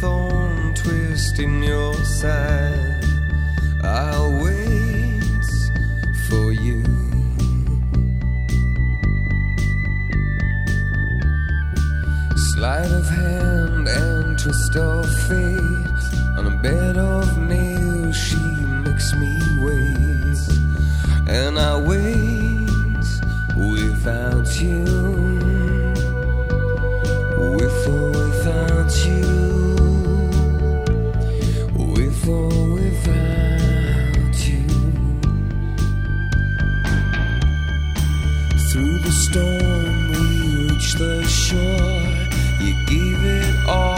thorn twist in your side. I'll wait for you. Sleight of hand and twist of fate. On a bed of nails she makes me wait. And I wait without you. With or without you. With or without you. Through the storm we reach the shore. You gave it all.